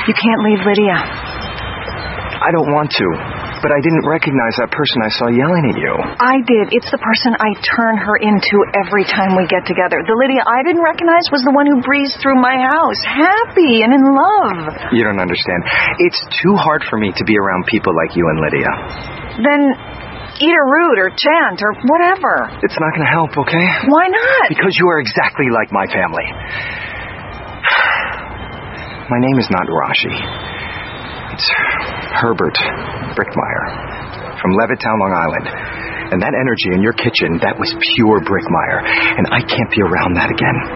You can't leave Lydia. I don't want to, but I didn't recognize that person I saw yelling at you. I did. It's the person I turn her into every time we get together. The Lydia I didn't recognize was the one who breezed through my house, happy and in love. You don't understand. It's too hard for me to be around people like you and Lydia. Then eat a root or chant or whatever. It's not going to help, okay? Why not? Because you are exactly like my family. My name is not Rashi. It's Herbert Brickmeyer from Levittown, Long Island. And that energy in your kitchen, that was pure Brickmeyer. And I can't be around that again.